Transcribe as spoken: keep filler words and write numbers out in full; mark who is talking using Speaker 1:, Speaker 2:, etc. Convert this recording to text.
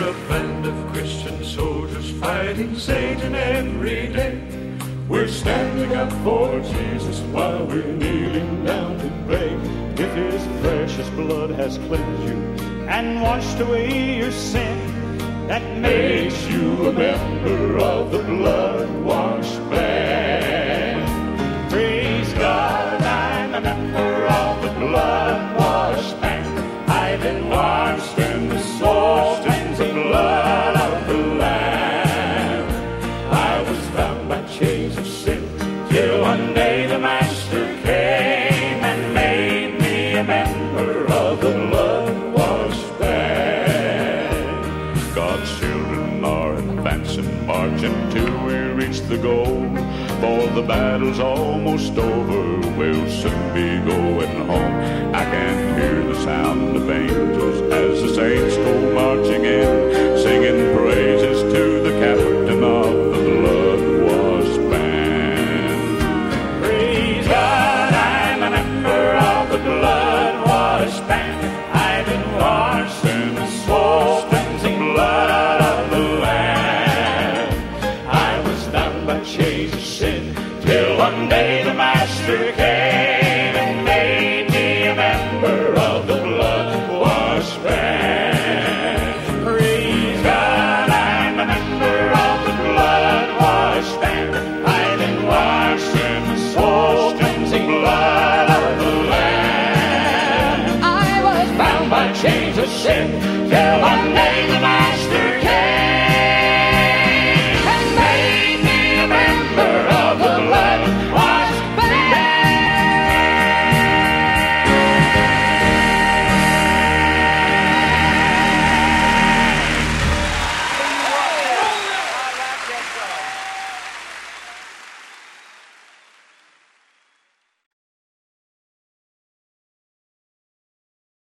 Speaker 1: We're a band of Christian soldiers fighting Satan every day. We're standing up for Jesus while we're kneeling down to pray. If his precious blood has cleansed you and washed away your sin, that makes you a member of the blood-washed band. Praise God, I'm a member of the blood-washed band. I've been washed in the soul streams of blood of the Lamb. I was bound by chains of sin till one day the Master came and made me a member of the blood-washed band. God's children are advancing, marching till we reach the goal. For the battle's almost over, we'll soon be going home. I can hear the sound of angels as the saints go marching in, singing praises to the captain of the blood-washed band. Praise God, I'm a member of the blood-washed band. I've been washed in the soul-cleansing blood of the Lamb. I was bound by chains of sin till one day the Master came and made me a member of the blood-washed band. Praise God, I'm a member of the blood-washed band. I've been washed in the soul-cleansing blood of the Lamb. I was bound by chains of sin till one day